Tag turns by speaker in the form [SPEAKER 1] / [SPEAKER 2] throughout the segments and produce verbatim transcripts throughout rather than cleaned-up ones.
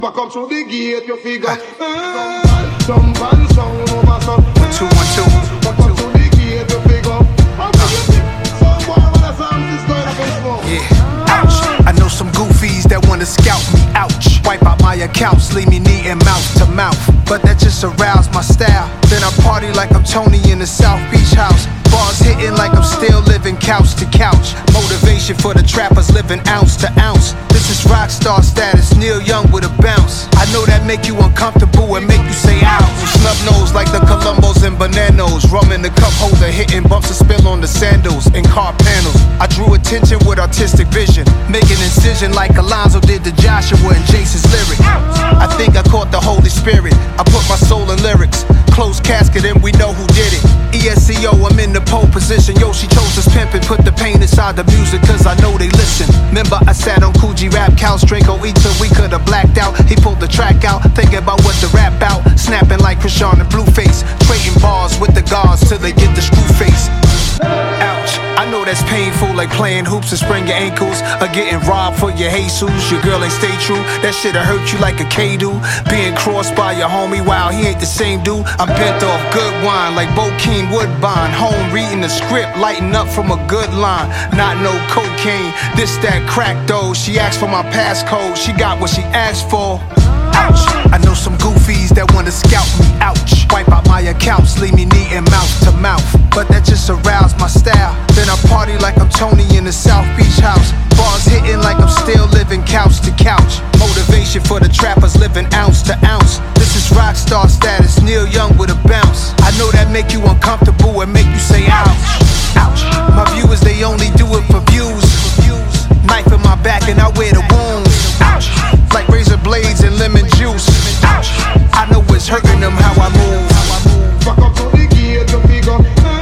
[SPEAKER 1] Back up to the gate, you figure. Uh, jump and sound over sun.
[SPEAKER 2] Two, one, two.
[SPEAKER 1] Back up to the gate, you figure. How do you think? Some boy when the sound is going up and smoke.
[SPEAKER 2] Yeah, ouch. I know some goofies that wanna scout me, ouch. Wipe out my accounts, leave me knee and mouth to mouth. But that just aroused my style. Then I party like I'm Tony in the South Beach house. Bars hitting like I'm still living couch to couch. Motivation for the trappers living ounce to ounce. This is rock star status, Neil Young with a bounce. I know that make you uncomfortable and make you say ouch. Snub nose like the Columbos and Bananos. Rum in the cup holder, hitting bumps of spill on the sandals and car panels. I drew attention with artistic vision, making incision like Alonzo did to Joshua and Jason's lyric. I think I caught the Holy Spirit. I put my soul in lyrics. Closed casket and we know who did it. E S C O, I'm in the pole position. Yo, she chose us pimpin'. Put the pain inside the music cause I know they listen. Remember I sat on Coogee rap couch, Draco Eater, we could've blacked out. He pulled the track out, thinking about what to rap out. Snapping like Krishan and Blueface. Trading bars with the guards till they get the screw face. Ouch, I know that's painful, like playing hoops and sprain your ankles, or getting robbed for your Jesus. Your girl ain't stay true, that shit'll hurt you like a K-do. Being crossed by your homie, wow, he ain't the same dude. I'm bent off good wine, like Bokeem Woodbine. Home reading the script, lighting up from a good line. Not no cocaine, this that crack though. She asked for my passcode, she got what she asked for. Ouch, I know some goofies that wanna scout me, ouch. Wipe out my accounts, leave me knee and mouth to mouth. But that just aroused my style. Then I party like I'm Tony in the South Beach house. Bars hitting like I'm still living couch to couch. Motivation for the trappers living ounce to ounce. This is rock star status, Neil Young with a bounce. I know that make you uncomfortable and make you say ouch. Ouch, my viewers they only do it for views. Knife in my back and I wear the wounds. Ouch, like razor blades and lemon juice. Ouch, I know it's hurting them how I move.
[SPEAKER 1] Back up to the gate, you figure.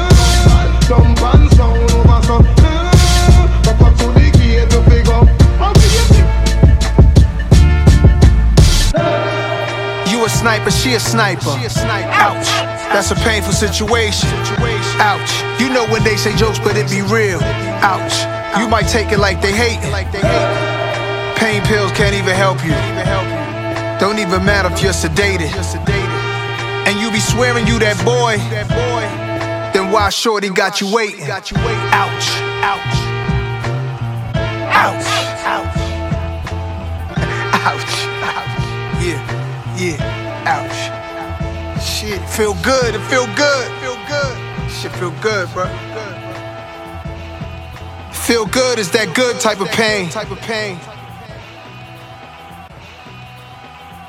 [SPEAKER 1] Uh, jump and sound over sun. Uh, back up to the gate, you figure. How do you think?
[SPEAKER 2] You a sniper, she a sniper. Ouch, that's a painful situation. Ouch, you know when they say jokes but it be real. Ouch, you might take it like they hate. Pain pills can't even help you. Don't even matter if you're sedated. And you be swearing you that boy. Then why shorty got you waiting? Ouch, ouch, ouch, ouch, ouch, yeah, yeah, ouch. Shit, feel good, it feel good, feel good. Shit feel good, bro. Feel good is that good type of pain.